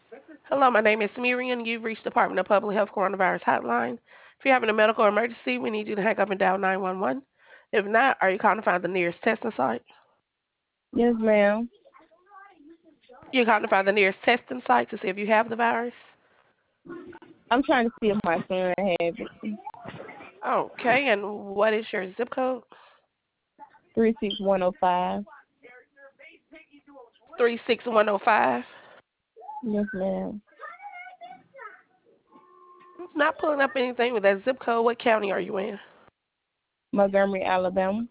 Hello, my name is Miriam. You've reached the Department of Public Health Coronavirus Hotline. If you're having a medical emergency, we need you to hang up and dial 911. If not, are you calling to find the nearest testing site? Yes, ma'am. You're calling to find the nearest testing site to see if you have the virus? I'm trying to see if my son has it. Okay, and what is your zip code? 36105. 36105. Yes, ma'am. Not pulling up anything with that zip code. What county are you in? Montgomery, Alabama.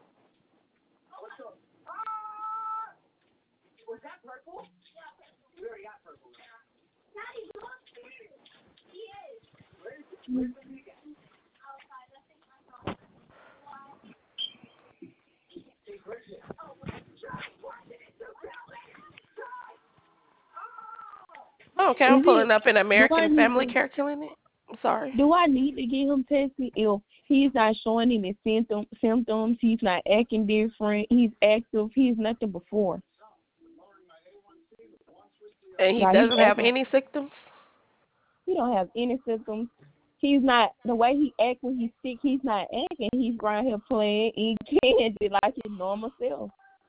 Okay, I'm Is it? pulling up an Do I American need Family to? Care Clinic. I'm sorry. Do I need to get him tested if he's not showing any symptoms? He's not acting different. He's active. He's nothing before. And he Like he doesn't have acting. any symptoms? He don't have any symptoms. He's not the way he act when he's sick. He's not acting. He's around here playing, eating candy like his normal self.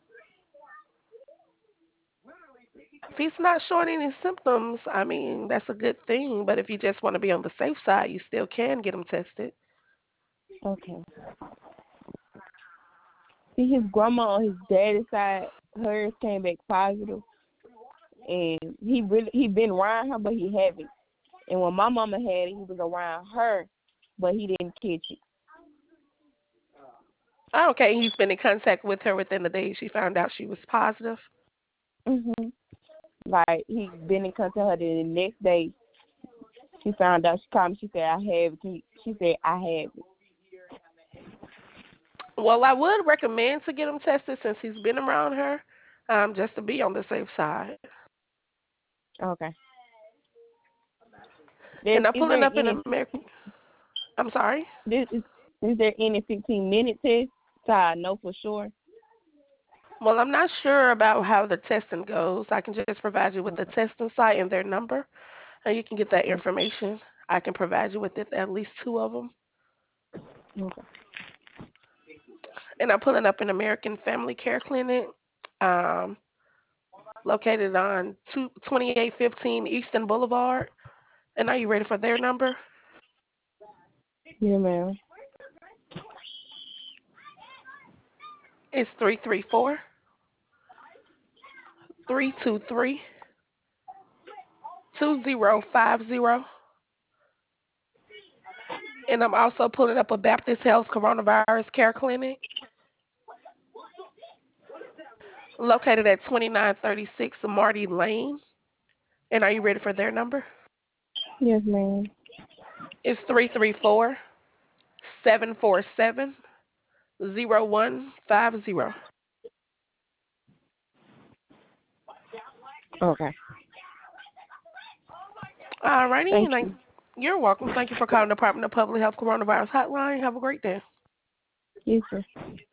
If he's not showing any symptoms, I mean, that's a good thing. But if you just want to be on the safe side, you still can get him tested. Okay. See, his grandma on his daddy's side, hers came back positive, and he been around her, but he haven't. And when my mama had it, he was around her, but he didn't catch it. Oh, okay, he's been in contact with her within the day she found out she was positive. Mhm. Like he been in contact with her. Then the next day, she found out. She called me. She said, "I have it." She said, "I have it." Well, I would recommend to get him tested since he's been around her, just to be on the safe side. Okay. And I'm Is pulling there up in any American. I'm sorry. is there any 15-minute test so I know for sure? Well, I'm not sure about how the testing goes. I can just provide you with the Okay. testing site and their number, and you can get that Okay. information. I can provide you with it, at least two of them. Okay. And I'm pulling up an American Family Care Clinic, um, located on 2815 Eastern Boulevard. And are you ready for their number? Yeah, ma'am. It's 334-323-2050. And I'm also pulling up a Baptist Health Coronavirus Care Clinic located at 2936 Marty Lane. And are you ready for their number? Yes, ma'am. It's 334-747-0150. Okay. Alrighty, Thank and you. you're welcome. Thank you for calling the Department of Public Health Coronavirus Hotline. Have a great day. Yes, sir.